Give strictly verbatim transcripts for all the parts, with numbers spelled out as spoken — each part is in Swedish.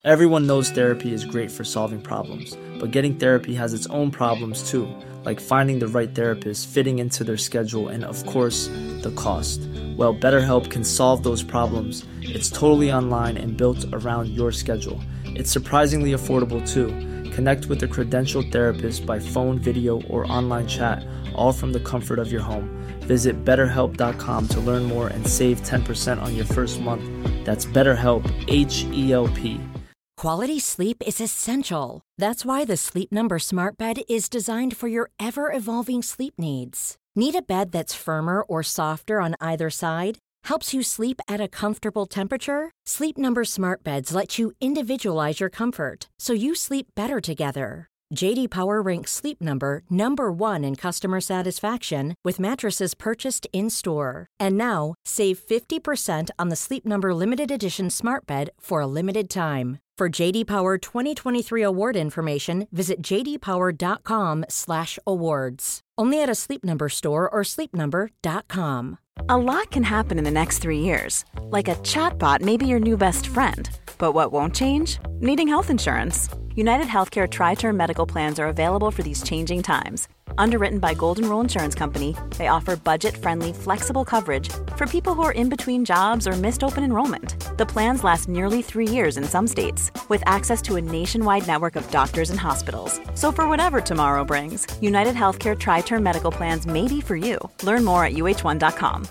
Everyone knows therapy is great for solving problems, but getting therapy has its own problems too, like finding the right therapist, fitting into their schedule, and of course, the cost. Well, BetterHelp can solve those problems. It's totally online and built around your schedule. It's surprisingly affordable too. Connect with a credentialed therapist by phone, video, or online chat, all from the comfort of your home. Visit better help dot com to learn more and save ten percent on your first month. That's BetterHelp, H E L P. Quality sleep is essential. That's why the Sleep Number Smart Bed is designed for your ever-evolving sleep needs. Need a bed that's firmer or softer on either side? Helps you sleep at a comfortable temperature? Sleep Number Smart Beds let you individualize your comfort, so you sleep better together. J D Power ranks Sleep Number number one in customer satisfaction with mattresses purchased in-store. And now, save fifty percent on the Sleep Number Limited Edition Smart Bed for a limited time. For J D Power twenty twenty-three award information, visit j d power dot com slash awards. Only at a Sleep Number store or sleep number dot com. A lot can happen in the next three years. Like a chatbot may be your new best friend. But what won't change? Needing health insurance. United Healthcare Tri-Term Medical Plans are available for these changing times. Underwritten by Golden Rule Insurance Company, they offer budget-friendly, flexible coverage for people who are in between jobs or missed open enrollment. The plans last nearly three years in some states, with access to a nationwide network of doctors and hospitals. So for whatever tomorrow brings, United Healthcare Tri-Term Medical Plans may be for you. Learn more at u h one dot com.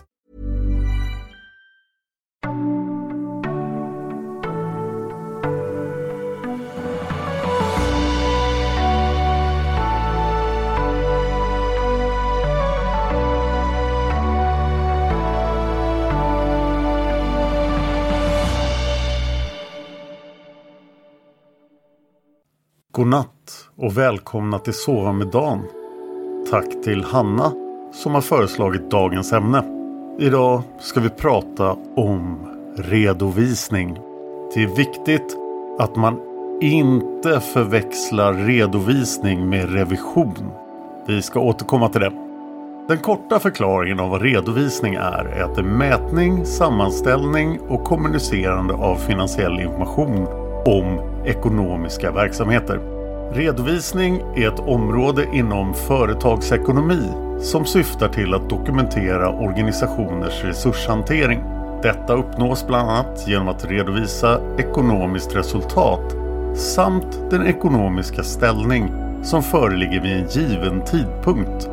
Godnatt och välkomna till Sova med Dan. Tack till Hanna som har föreslagit dagens ämne. Idag ska vi prata om redovisning. Det är viktigt att man inte förväxlar redovisning med revision. Vi ska återkomma till det. Den korta förklaringen av vad redovisning är är att det är mätning, sammanställning och kommunicerande av finansiell information om ekonomiska verksamheter. Redovisning är ett område inom företagsekonomi som syftar till att dokumentera organisationers resurshantering. Detta uppnås bland annat genom att redovisa ekonomiskt resultat samt den ekonomiska ställning som föreligger vid en given tidpunkt,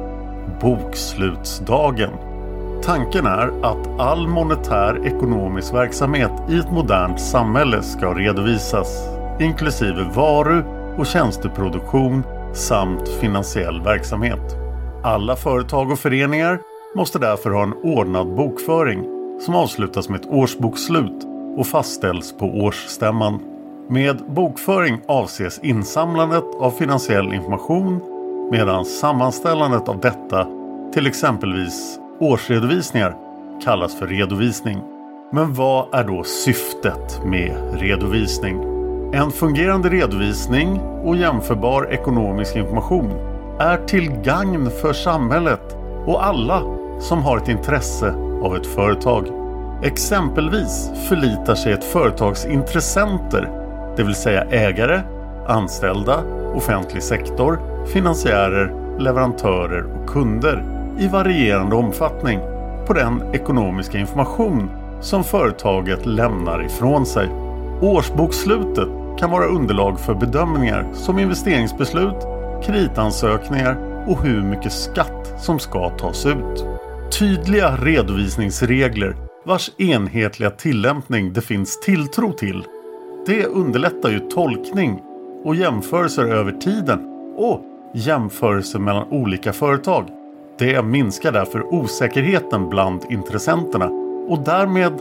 bokslutsdagen. Tanken är att all monetär ekonomisk verksamhet i ett modernt samhälle ska redovisas, inklusive varu- och tjänsteproduktion samt finansiell verksamhet. Alla företag och föreningar måste därför ha en ordnad bokföring som avslutas med ett årsbokslut och fastställs på årsstämman. Med bokföring avses insamlandet av finansiell information, medan sammanställandet av detta, till exempelvis årsredovisningar, kallas för redovisning. Men vad är då syftet med redovisning? En fungerande redovisning och jämförbar ekonomisk information är till gagn för samhället och alla som har ett intresse av ett företag. Exempelvis förlitar sig ett företags intressenter, det vill säga ägare, anställda, offentlig sektor, finansiärer, leverantörer och kunder i varierande omfattning på den ekonomiska information som företaget lämnar ifrån sig. Årsbokslutet kan vara underlag för bedömningar som investeringsbeslut, kreditansökningar och hur mycket skatt som ska tas ut. Tydliga redovisningsregler vars enhetliga tillämpning det finns tilltro till. Det underlättar ju tolkning och jämförelser över tiden och jämförelser mellan olika företag. Det minskar därför osäkerheten bland intressenterna och därmed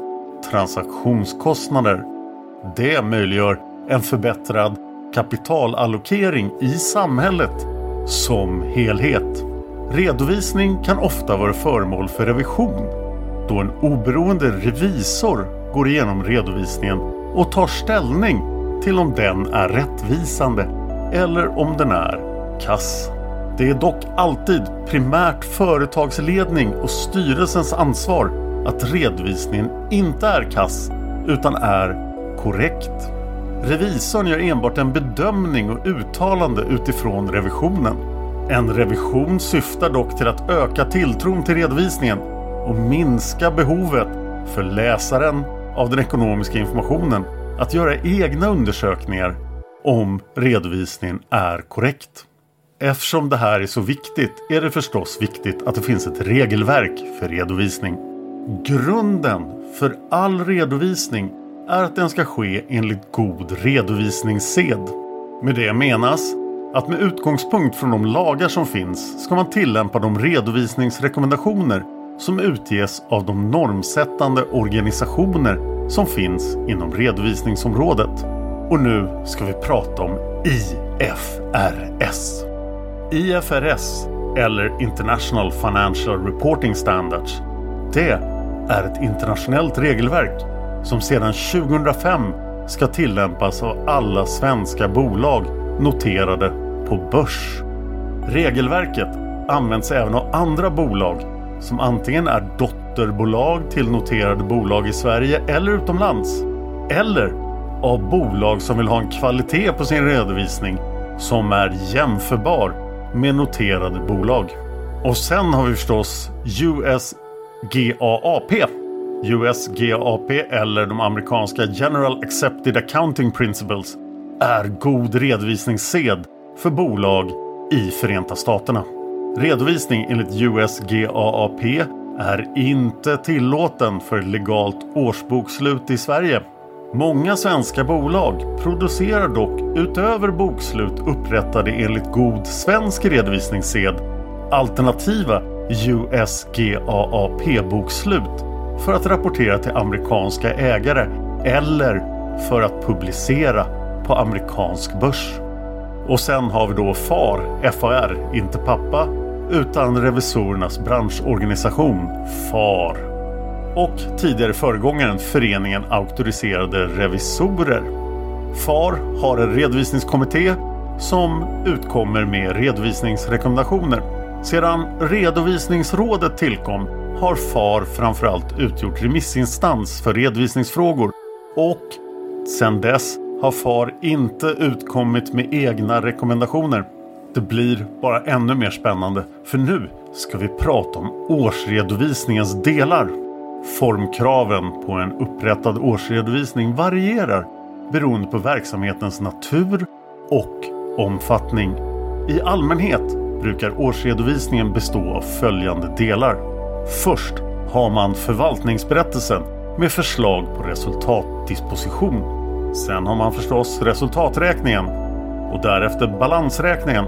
transaktionskostnader. Det möjliggör en förbättrad kapitalallokering i samhället som helhet. Redovisning kan ofta vara föremål för revision, då en oberoende revisor går igenom redovisningen och tar ställning till om den är rättvisande eller om den är kass. Det är dock alltid primärt företagsledning och styrelsens ansvar att redovisningen inte är kass utan är korrekt. Revisorn gör enbart en bedömning och uttalande utifrån revisionen. En revision syftar dock till att öka tilltron till redovisningen och minska behovet för läsaren av den ekonomiska informationen att göra egna undersökningar om redovisningen är korrekt. Eftersom det här är så viktigt är det förstås viktigt att det finns ett regelverk för redovisning. Grunden för all redovisning är att den ska ske enligt god redovisningssed. Med det menas att med utgångspunkt från de lagar som finns ska man tillämpa de redovisningsrekommendationer som utges av de normsättande organisationer som finns inom redovisningsområdet. Och nu ska vi prata om I F R S. I F R S, eller International Financial Reporting Standards, det är ett internationellt regelverk som sedan tjugohundrafem ska tillämpas av alla svenska bolag noterade på börs. Regelverket används även av andra bolag som antingen är dotterbolag till noterade bolag i Sverige eller utomlands, eller av bolag som vill ha en kvalitet på sin redovisning som är jämförbar med noterade bolag. Och sen har vi förstås U S G A A P. U S G A A P, eller de amerikanska General Accepted Accounting Principles, är god redovisningssed för bolag i Förenta Staterna. Redovisning enligt U S G A A P är inte tillåten för legalt årsbokslut i Sverige. Många svenska bolag producerar dock utöver bokslut upprättade enligt god svensk redovisningssed alternativa U S G A A P-bokslut för att rapportera till amerikanska ägare eller för att publicera på amerikansk börs. Och sen har vi då F A R, F A R, inte pappa, utan revisorernas branschorganisation F A R. Och tidigare föregångaren Föreningen Auktoriserade Revisorer. F A R har en redovisningskommitté som utkommer med redovisningsrekommendationer. Sedan redovisningsrådet tillkom har F A R framförallt utgjort remissinstans för redovisningsfrågor, och sedan dess har F A R inte utkommit med egna rekommendationer. Det blir bara ännu mer spännande, för nu ska vi prata om årsredovisningens delar. Formkraven på en upprättad årsredovisning varierar beroende på verksamhetens natur och omfattning. I allmänhet brukar årsredovisningen bestå av följande delar. Först har man förvaltningsberättelsen med förslag på resultatdisposition. Sen har man förstås resultaträkningen och därefter balansräkningen.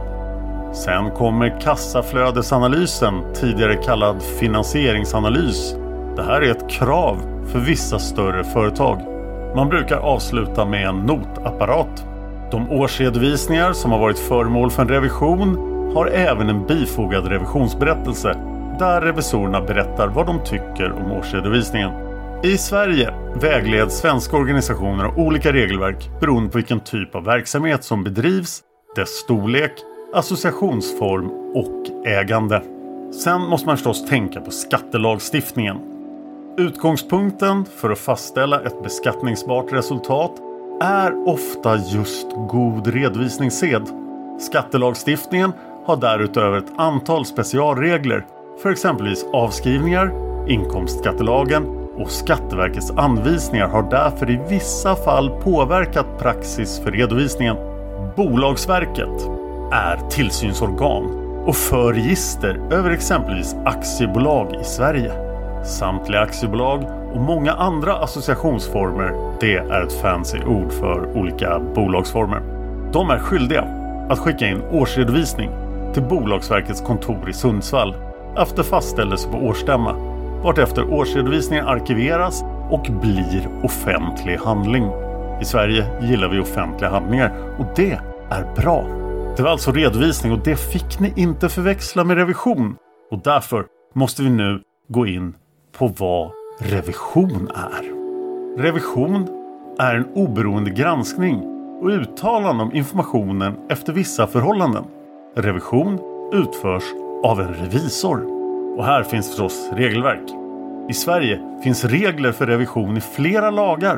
Sen kommer kassaflödesanalysen, tidigare kallad finansieringsanalys. Det här är ett krav för vissa större företag. Man brukar avsluta med en notapparat. De årsredovisningar som har varit föremål för en revision har även en bifogad revisionsberättelse där revisorerna berättar vad de tycker om årsredovisningen. I Sverige vägleds svenska organisationer av olika regelverk beroende på vilken typ av verksamhet som bedrivs, dess storlek, associationsform och ägande. Sen måste man förstås tänka på skattelagstiftningen. Utgångspunkten för att fastställa ett beskattningsbart resultat är ofta just god redovisningssed. Skattelagstiftningen har därutöver ett antal specialregler för exempelvis avskrivningar, inkomstskattelagen och Skatteverkets anvisningar har därför i vissa fall påverkat praxis för redovisningen. Bolagsverket är tillsynsorgan och för register över exempelvis aktiebolag i Sverige. Samtliga aktiebolag och många andra associationsformer, det är ett fancy ord för olika bolagsformer. De är skyldiga att skicka in årsredovisning till Bolagsverkets kontor i Sundsvall efter fastställelse på årsstämma, vartefter årsredovisningen arkiveras och blir offentlig handling. I Sverige gillar vi offentliga handlingar och det är bra. Det var alltså redovisning och det fick ni inte förväxla med revision. Och därför måste vi nu gå in på vad revision är. Revision är en oberoende granskning och uttalande om informationen efter vissa förhållanden. Revision utförs av en revisor. Och här finns förstås regelverk. I Sverige finns regler för revision i flera lagar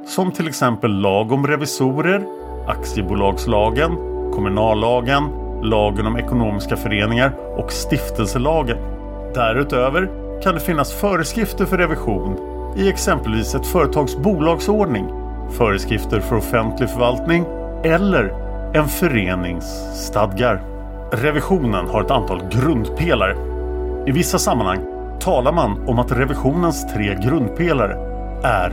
som till exempel lag om revisorer, aktiebolagslagen, kommunallagen, lagen om ekonomiska föreningar och stiftelselagen. Därutöver kan det finnas föreskrifter för revision i exempelvis ett företags bolagsordning, föreskrifter för offentlig förvaltning eller en förenings stadgar. Revisionen har ett antal grundpelare. I vissa sammanhang talar man om att revisionens tre grundpelare är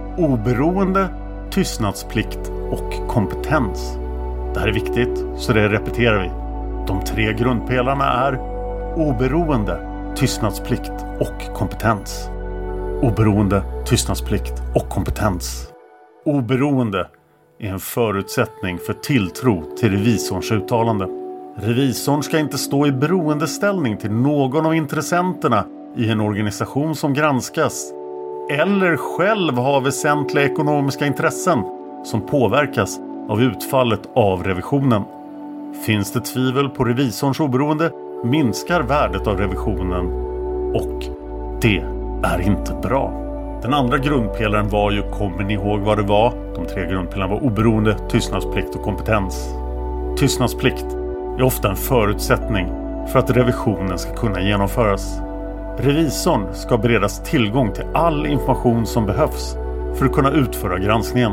oberoende, tystnadsplikt och kompetens. Det här är viktigt, så det repeterar vi. De tre grundpelarna är oberoende, tystnadsplikt och kompetens. Oberoende, tystnadsplikt och kompetens. Oberoende är en förutsättning för tilltro till revisorns uttalande. Revisorn ska inte stå i beroendeställning till någon av intressenterna i en organisation som granskas eller själv ha väsentliga ekonomiska intressen som påverkas av utfallet av revisionen. Finns det tvivel på revisorns oberoende minskar värdet av revisionen och det är inte bra. Den andra grundpelaren var ju, kommer ni ihåg vad det var? De tre grundpelarna var oberoende, tystnadsplikt och kompetens. Tystnadsplikt är ofta en förutsättning för att revisionen ska kunna genomföras. Revisorn ska beredas tillgång till all information som behövs för att kunna utföra granskningen.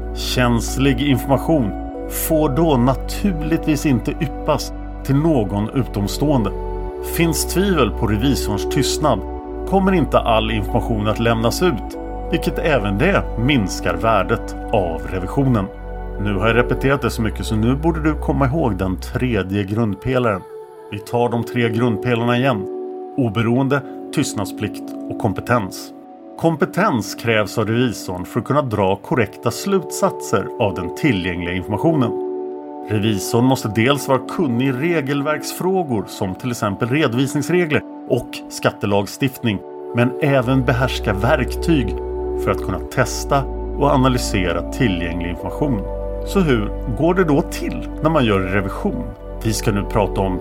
Känslig information får då naturligtvis inte yppas till någon utomstående. Finns tvivel på revisorns tystnad kommer inte all information att lämnas ut, vilket även det minskar värdet av revisionen. Nu har jag repeterat det så mycket så nu borde du komma ihåg den tredje grundpelaren. Vi tar de tre grundpelarna igen. Oberoende, tystnadsplikt och kompetens. Kompetens krävs av revisorn för att kunna dra korrekta slutsatser av den tillgängliga informationen. Revisorn måste dels vara kunnig i regelverksfrågor som till exempel redovisningsregler och skattelagstiftning, men även behärska verktyg för att kunna testa och analysera tillgänglig information. Så hur går det då till när man gör revision? Vi ska nu prata om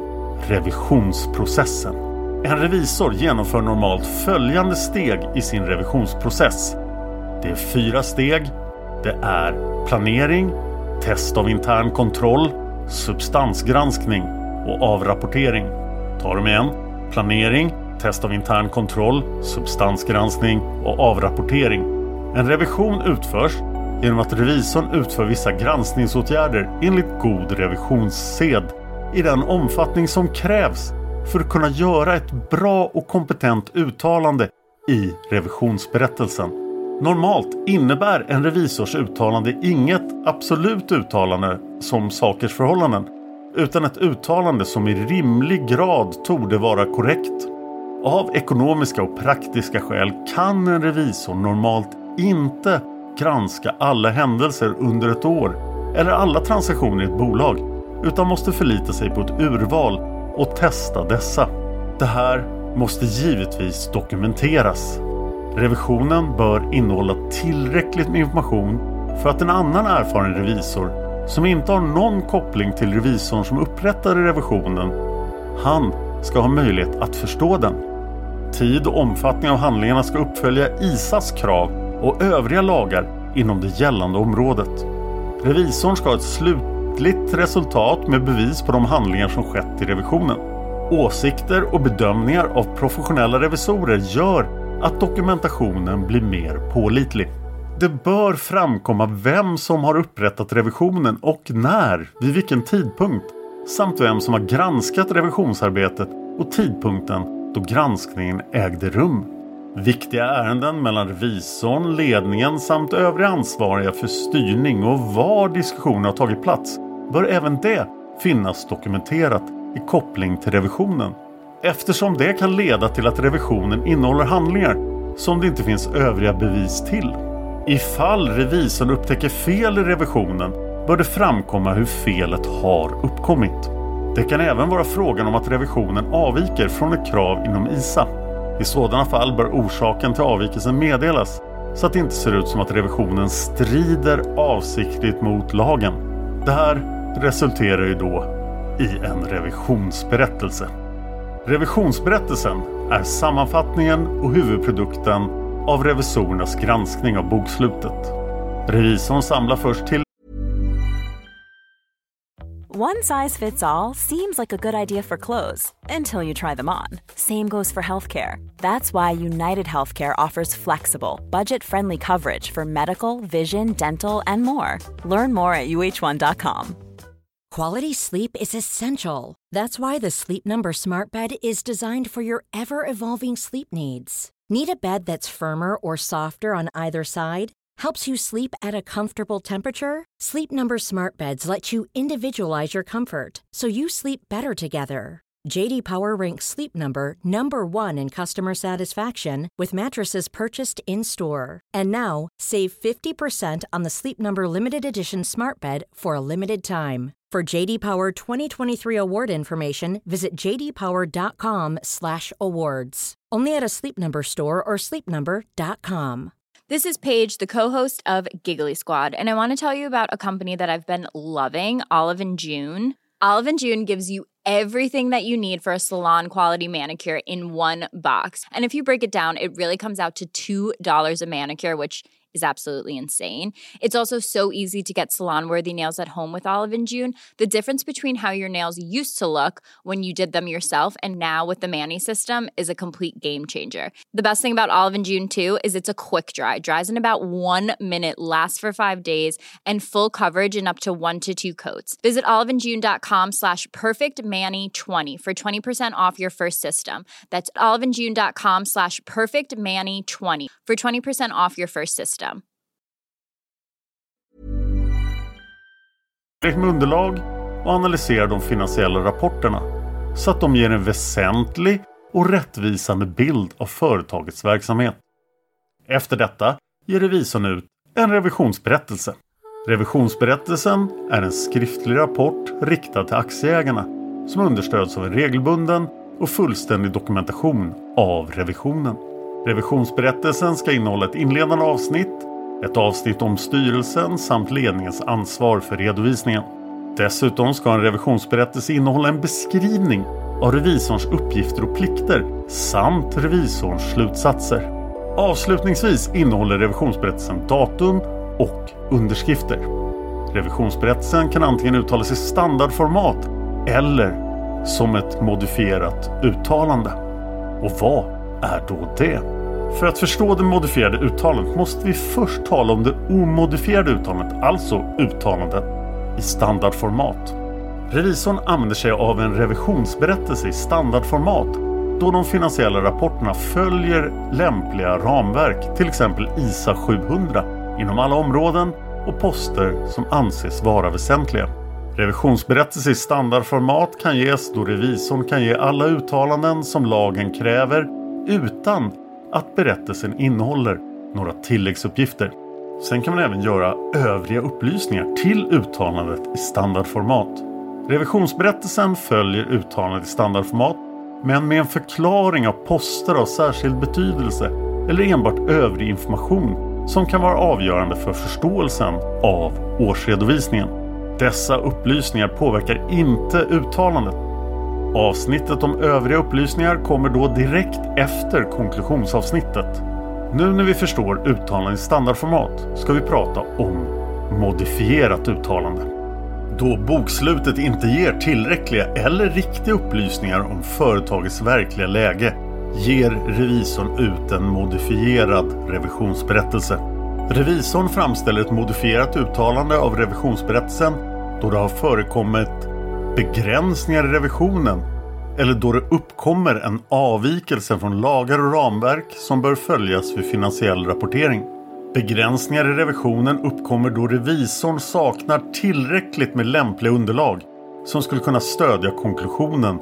revisionsprocessen. En revisor genomför normalt följande steg i sin revisionsprocess. Det är fyra steg. Det är planering, test av intern kontroll, substansgranskning och avrapportering. Tar dem igen. Planering, test av intern kontroll, substansgranskning och avrapportering. En revision utförs genom att revisorn utför vissa granskningsåtgärder enligt god revisionssed i den omfattning som krävs för att kunna göra ett bra och kompetent uttalande i revisionsberättelsen. Normalt innebär en revisors uttalande inget absolut uttalande som sakers förhållanden, utan ett uttalande som i rimlig grad torde vara korrekt. Av ekonomiska och praktiska skäl kan en revisor normalt inte granska alla händelser under ett år eller alla transaktioner i ett bolag, utan måste förlita sig på ett urval och testa dessa. Det här måste givetvis dokumenteras. Revisionen bör innehålla tillräckligt med information för att en annan erfaren revisor som inte har någon koppling till revisorn som upprättade revisionen, han ska ha möjlighet att förstå den. Tid och omfattning av handlingarna ska uppfölja I S A:s krav och övriga lagar inom det gällande området. Revisorn ska ha ett slutligt resultat med bevis på de handlingar som skett i revisionen. Åsikter och bedömningar av professionella revisorer gör att dokumentationen blir mer pålitlig. Det bör framkomma vem som har upprättat revisionen och när, vid vilken tidpunkt, samt vem som har granskat revisionsarbetet och tidpunkten då granskningen ägde rum. Viktiga ärenden mellan revisorn, ledningen samt övriga ansvariga för styrning och var diskussioner har tagit plats bör även det finnas dokumenterat i koppling till revisionen. Eftersom det kan leda till att revisionen innehåller handlingar som det inte finns övriga bevis till. Ifall revisorn upptäcker fel i revisionen bör det framkomma hur felet har uppkommit. Det kan även vara frågan om att revisionen avviker från ett krav inom I S A. I sådana fall bör orsaken till avvikelsen meddelas så att det inte ser ut som att revisionen strider avsiktligt mot lagen. Det här resulterar ju då i en revisionsberättelse. Revisionsberättelsen är sammanfattningen och huvudprodukten av revisorernas granskning av bokslutet. Revisorn samlar först till. One size fits all seems like a good idea for clothes until you try them on. Same goes for healthcare. That's why United Healthcare offers flexible, budget-friendly coverage for medical, vision, dental, and more. Learn more at U H one dot com. Quality sleep is essential. That's why the Sleep Number Smart Bed is designed for your ever-evolving sleep needs. Need a bed that's firmer or softer on either side? Helps you sleep at a comfortable temperature? Sleep Number Smart Beds let you individualize your comfort, so you sleep better together. J D Power ranks Sleep Number number one in customer satisfaction with mattresses purchased in-store. And now, save fifty percent on the Sleep Number Limited Edition Smart Bed for a limited time. For J D Power twenty twenty-three award information, visit j d power dot com slash awards. Only at a Sleep Number store or sleep number dot com. This is Paige, the co-host of Giggly Squad, and I want to tell you about a company that I've been loving, Olive and June. Olive and June gives you everything that you need for a salon-quality manicure in one box. And if you break it down, it really comes out to two dollars a manicure, which is absolutely insane. It's also so easy to get salon-worthy nails at home with Olive and June. The difference between how your nails used to look when you did them yourself and now with the Mani system is a complete game changer. The best thing about Olive and June, too, is it's a quick dry. Dries in about one minute, lasts for five days, and full coverage in up to one to two coats. Visit oliveandjune.com slash perfectmani20 for twenty percent off your first system. That's oliveandjune.com slash perfectmani20 for twenty percent off your first system. Med underlag och analysera de finansiella rapporterna så att de ger en väsentlig och rättvisande bild av företagets verksamhet. Efter detta ger revisorn ut en revisionsberättelse. Revisionsberättelsen är en skriftlig rapport riktad till aktieägarna som understöds av en regelbunden och fullständig dokumentation av revisionen. Revisionsberättelsen ska innehålla ett inledande avsnitt, ett avsnitt om styrelsen samt ledningens ansvar för redovisningen. Dessutom ska en revisionsberättelse innehålla en beskrivning av revisorns uppgifter och plikter samt revisorns slutsatser. Avslutningsvis innehåller revisionsberättelsen datum och underskrifter. Revisionsberättelsen kan antingen uttalas i standardformat eller som ett modifierat uttalande. Och vad är då det? För att förstå det modifierade uttalandet måste vi först tala om det omodifierade uttalandet, alltså uttalandet i standardformat. Revisorn använder sig av en revisionsberättelse i standardformat då de finansiella rapporterna följer lämpliga ramverk, till exempel I S A sjuhundra, inom alla områden och poster som anses vara väsentliga. Revisionsberättelse i standardformat kan ges då revisorn kan ge alla uttalanden som lagen kräver utan att berättelsen innehåller några tilläggsuppgifter. Sen kan man även göra övriga upplysningar till uttalandet i standardformat. Revisionsberättelsen följer uttalandet i standardformat men med en förklaring av poster av särskild betydelse eller enbart övrig information som kan vara avgörande för förståelsen av årsredovisningen. Dessa upplysningar påverkar inte uttalandet. Avsnittet om övriga upplysningar kommer då direkt efter konklusionsavsnittet. Nu när vi förstår uttalande i standardformat ska vi prata om modifierat uttalande. Då bokslutet inte ger tillräckliga eller riktiga upplysningar om företagets verkliga läge ger revisorn ut en modifierad revisionsberättelse. Revisorn framställer ett modifierat uttalande av revisionsberättelsen då det har förekommit begränsningar i revisionen eller då det uppkommer en avvikelse från lagar och ramverk som bör följas vid finansiell rapportering. Begränsningar i revisionen uppkommer då revisorn saknar tillräckligt med lämpliga underlag som skulle kunna stödja konklusionen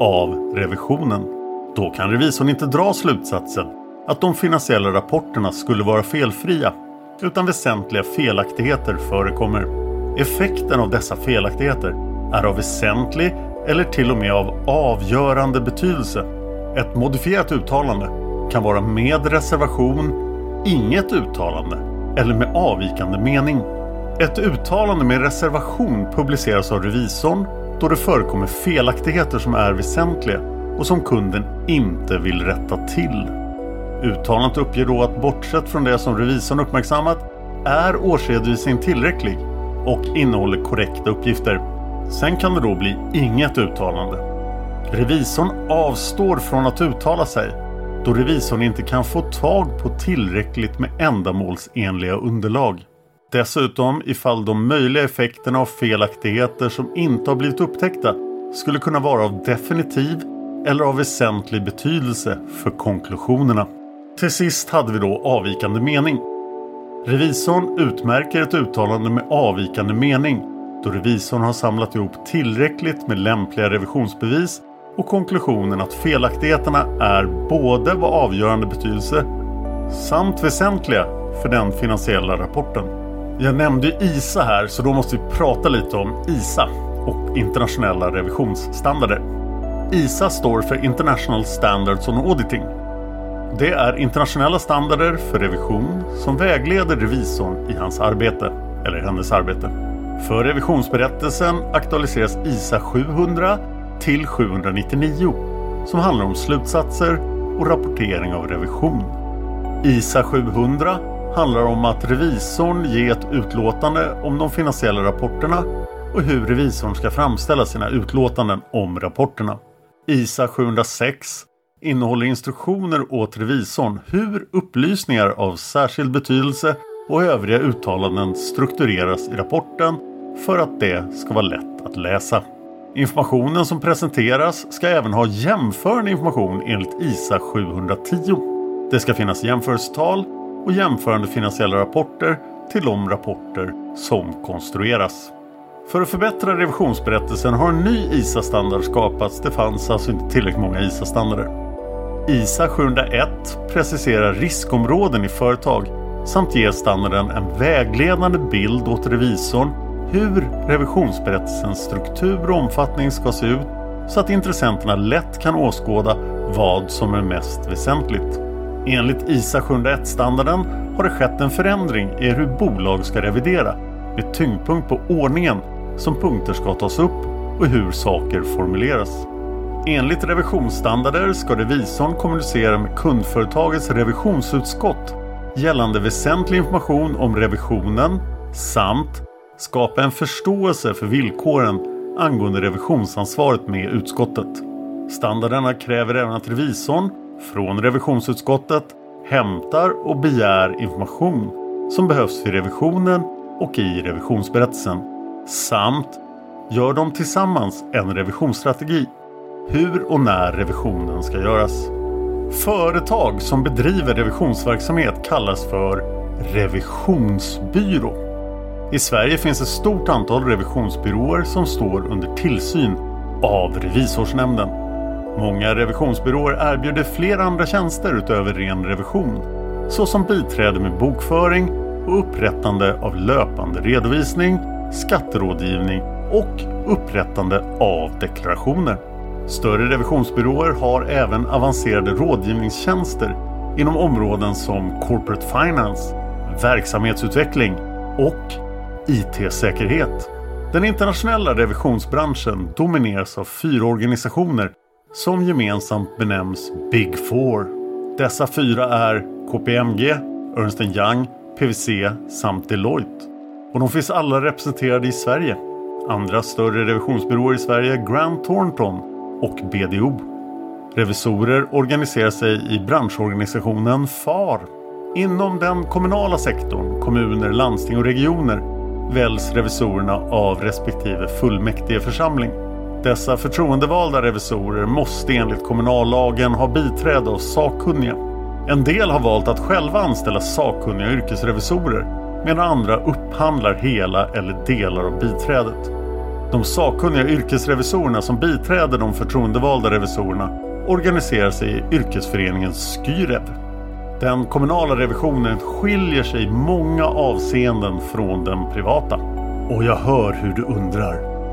av revisionen. Då kan revisorn inte dra slutsatsen att de finansiella rapporterna skulle vara felfria, utan väsentliga felaktigheter förekommer. Effekten av dessa felaktigheter är av väsentlig eller till och med av avgörande betydelse. Ett modifierat uttalande kan vara med reservation, inget uttalande eller med avvikande mening. Ett uttalande med reservation publiceras av revisorn då det förekommer felaktigheter som är väsentliga och som kunden inte vill rätta till. Uttalandet uppger då att bortsett från det som revisorn uppmärksammat Är årsredovisningen tillräcklig och innehåller korrekta uppgifter? Sen kan det då bli inget uttalande. Revisorn avstår från att uttala sig då revisorn inte kan få tag på tillräckligt med ändamålsenliga underlag. Dessutom, ifall de möjliga effekterna av felaktigheter som inte har blivit upptäckta skulle kunna vara av definitiv eller av väsentlig betydelse för konklusionerna. Till sist hade vi då avvikande mening. Revisorn utmärker ett uttalande med avvikande mening då revisorn har samlat ihop tillräckligt med lämpliga revisionsbevis och konklusionen att felaktigheterna är både av avgörande betydelse samt väsentliga för den finansiella rapporten. Jag nämnde I S A här, så då måste vi prata lite om I S A och internationella revisionsstandarder. I S A står för International Standards on Auditing. Det är internationella standarder för revision som vägleder revisorn i hans arbete eller hennes arbete. För revisionsberättelsen aktualiseras I S A sjuhundra till sjuhundranittionio som handlar om slutsatser och rapportering av revision. I S A sjuhundra handlar om att revisorn ger ett utlåtande om de finansiella rapporterna och hur revisorn ska framställa sina utlåtanden om rapporterna. I S A sjuhundrasex innehåller instruktioner åt revisorn hur upplysningar av särskild betydelse och övriga uttalanden struktureras i rapporten för att det ska vara lätt att läsa. Informationen som presenteras ska även ha jämförande information enligt I S A sjuhundratio. Det ska finnas jämförelsetal och jämförande finansiella rapporter till de rapporter som konstrueras. För att förbättra revisionsberättelsen har en ny I S A-standard skapats. Det fanns alltså inte tillräckligt många I S A-standarder. I S A sjuhundraett preciserar riskområden i företag samt ger standarden en vägledande bild åt revisorn hur revisionsberättelsens struktur och omfattning ska se ut så att intressenterna lätt kan åskåda vad som är mest väsentligt. Enligt I S A sjuhundraett-standarden har det skett en förändring i hur bolag ska revidera med tyngdpunkt på ordningen som punkter ska tas upp och hur saker formuleras. Enligt revisionsstandarder ska revisorn kommunicera med kundföretagets revisionsutskott gällande väsentlig information om revisionen samt skapa en förståelse för villkoren angående revisionsansvaret med utskottet. Standarderna kräver även att revisorn från revisionsutskottet hämtar och begär information som behövs för revisionen och i revisionsberättelsen samt gör de tillsammans en revisionsstrategi, hur och när revisionen ska göras. Företag som bedriver revisionsverksamhet kallas för revisionsbyrå. I Sverige finns ett stort antal revisionsbyråer som står under tillsyn av Revisorsnämnden. Många revisionsbyråer erbjuder flera andra tjänster utöver ren revision, såsom biträde med bokföring och upprättande av löpande redovisning, skatterådgivning och upprättande av deklarationer. Större revisionsbyråer har även avancerade rådgivningstjänster inom områden som corporate finance, verksamhetsutveckling och I T-säkerhet. Den internationella revisionsbranschen domineras av fyra organisationer som gemensamt benämns Big Four. Dessa fyra är K P M G, Ernst and Young, P W C samt Deloitte. Och de finns alla representerade i Sverige. Andra större revisionsbyråer i Sverige är Grant Thornton och B D O. Revisorer organiserar sig i branschorganisationen F A R. Inom den kommunala sektorn, kommuner, landsting och regioner väljs revisorerna av respektive fullmäktigeförsamling. Dessa förtroendevalda revisorer måste enligt kommunallagen ha biträde av sakkunniga. En del har valt att själva anställa sakkunniga yrkesrevisorer medan andra upphandlar hela eller delar av biträdet. De sakkunniga yrkesrevisorerna som biträder de förtroendevalda revisorerna organiserar sig i yrkesföreningen Skyrev. Den kommunala revisionen skiljer sig i många avseenden från den privata. Och jag hör hur du undrar.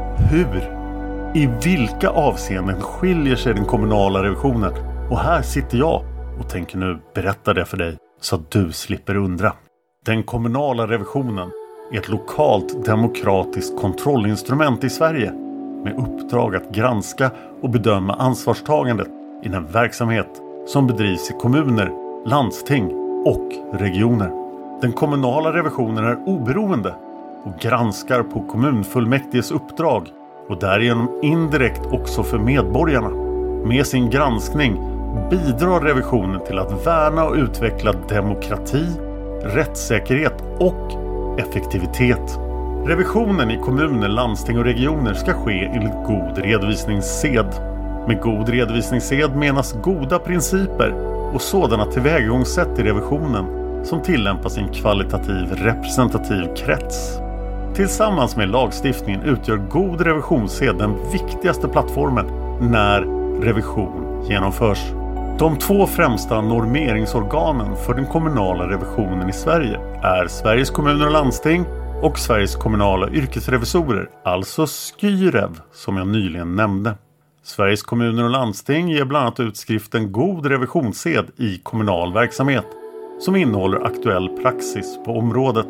Hur? I vilka avseenden skiljer sig den kommunala revisionen? Och här sitter jag och tänker nu berätta det för dig så att du slipper undra. Den kommunala revisionen är ett lokalt demokratiskt kontrollinstrument i Sverige med uppdrag att granska och bedöma ansvarstagandet i den verksamhet som bedrivs i kommuner, landsting och regioner. Den kommunala revisionen är oberoende och granskar på kommunfullmäktiges uppdrag och därigenom indirekt också för medborgarna. Med sin granskning bidrar revisionen till att värna och utveckla demokrati, rättssäkerhet och effektivitet. Revisionen i kommuner, landsting och regioner ska ske enligt god redovisningssed. Med god redovisningssed menas goda principer och sådana tillvägagångssätt i revisionen som tillämpas i en kvalitativ representativ krets. Tillsammans med lagstiftningen utgör god revisionssed den viktigaste plattformen när revision genomförs. De två främsta normeringsorganen för den kommunala revisionen i Sverige är Sveriges kommuner och landsting och Sveriges kommunala yrkesrevisorer, alltså Skyrev som jag nyligen nämnde. Sveriges kommuner och landsting ger bland annat ut skriften God revisionssed i kommunal verksamhet som innehåller aktuell praxis på området.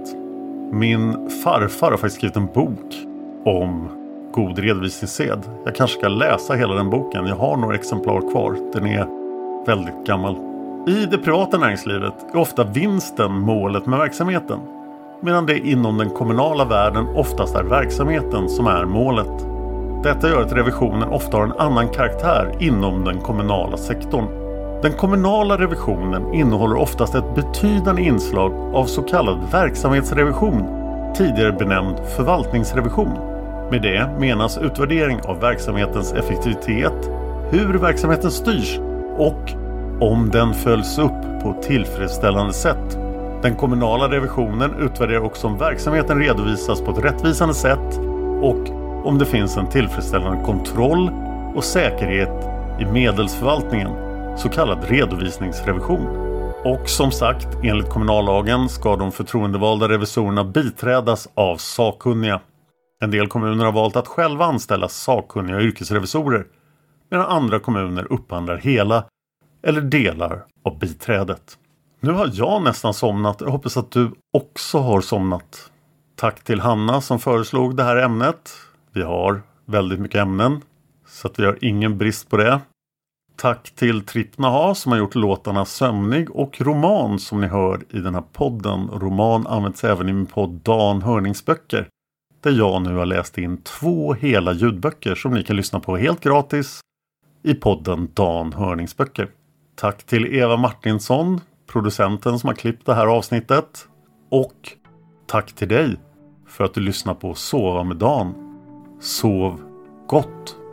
Min farfar har faktiskt skrivit en bok om god redovisningssed. Jag kanske ska läsa hela den boken. Jag har några exemplar kvar. Den är väldigt gammal. I det privata näringslivet är ofta vinsten målet med verksamheten, medan det inom den kommunala världen oftast är verksamheten som är målet. Detta gör att revisionen ofta har en annan karaktär inom den kommunala sektorn. Den kommunala revisionen innehåller oftast ett betydande inslag av så kallad verksamhetsrevision, tidigare benämnd förvaltningsrevision. Med det menas utvärdering av verksamhetens effektivitet, hur verksamheten styrs och om den följs upp på ett tillfredsställande sätt. Den kommunala revisionen utvärderar också om verksamheten redovisas på ett rättvisande sätt och om det finns en tillfredsställande kontroll och säkerhet i medelsförvaltningen, så kallad redovisningsrevision. Och som sagt, enligt kommunallagen ska de förtroendevalda revisorerna biträdas av sakkunniga. En del kommuner har valt att själva anställa sakkunniga yrkesrevisorer, medan andra kommuner upphandlar hela eller delar av biträdet. Nu har jag nästan somnat. Jag hoppas att du också har somnat. Tack till Hanna som föreslog det här ämnet. Vi har väldigt mycket ämnen, så att vi har ingen brist på det. Tack till Trippnaha som har gjort låtarna Sömnig och Roman som ni hör i den här podden. Roman används även i min podd Dan Hörningsböcker, där jag nu har läst in två hela ljudböcker som ni kan lyssna på helt gratis i podden Dan Hörningsböcker. Tack till Eva Martinsson, producenten som har klippt det här avsnittet. Och tack till dig för att du lyssnar på Sova med Dan. Sov gott!